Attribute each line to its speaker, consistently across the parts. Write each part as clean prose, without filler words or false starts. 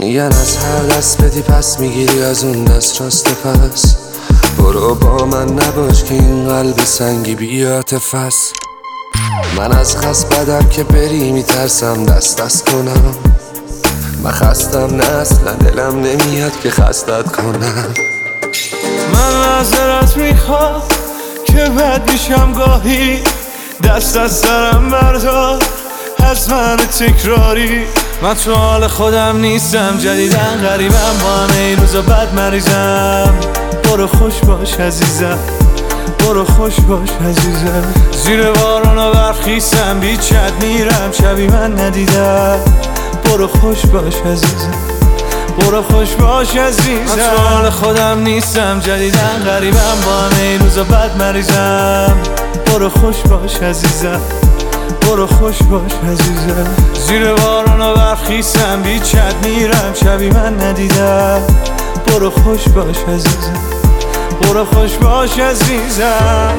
Speaker 1: میگن از هر دست بدی پس میگیری از اون دست راست پس. برو با من نباش که این قلب سنگی بی عاطفه است. من از خست بدم که بری میترسم دست کنم. من خستم نه اصلا دلم نمیاد که خستت کنم.
Speaker 2: من معذرت میخوام که بد میشم گاهی، دست از سرم بردار از من تکراری. من تو حال خودم نیستم، جدیدن غریبم، با همه این روزا بد مریضم. برو خوش باش عزیزم، برو خوش باش عزیزم. زیر بارون و برف خیسم، بیچت میرم شبی من ندیدم. برو خوش باش عزیزم، برو خوش باش عزیزم. من تو حال خودم نیستم، جدیدن غریبم، با همه این روزا بد مریضم. برو خوش باش عزیزم، برو خوش باش عزیزم. زیر بارون و برف خیسم، بیچت میرم شبی من ندیدم. برو خوش باش عزیزم، برو خوش باش عزیزم.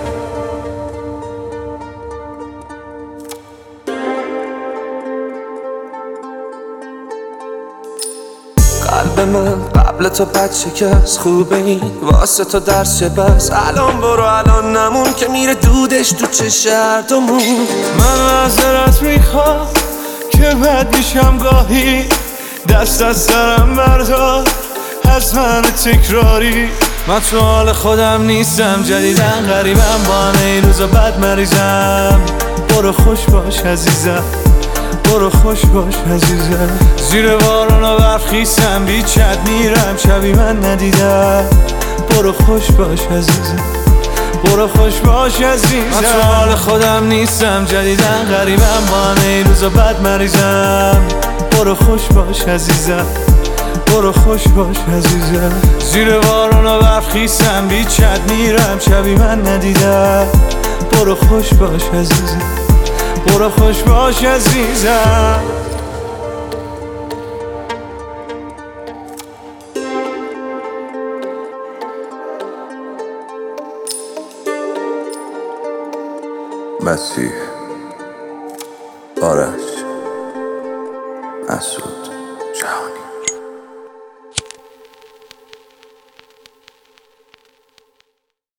Speaker 1: قلب من قبل تو بد شکست، خوبه این واسه تو درس چه بس. الان برو الان نمون که میره دودش تو چه هردومون.
Speaker 2: من معذرت میخوام که بد میشم گاهی، دست از سرم بردار از من تکراری. من تو حال خودم نیستم، جدیدن غریبم، با همه این روزا بد مریضم. برو خوش باش عزیزم، برو خوش باش عزیزم. زیر بارون و برف خیسم، بیچت میرم شبی من ندیدم. برو خوش باش عزیزم، برو خوش باش عزیزم. من تو حال خودم نیستم، جدیدن غریبم، با همه این روزا بد مریضم. برو خوش باش عزیزم، برو خوش باش عزیزم. زیر بارون و برف خیسم، بیچت میرم شبی من ندیدم. برو خوش باش عزیزم، برو خوش باش عزیزم.
Speaker 3: مسیح، آرش، مسعود.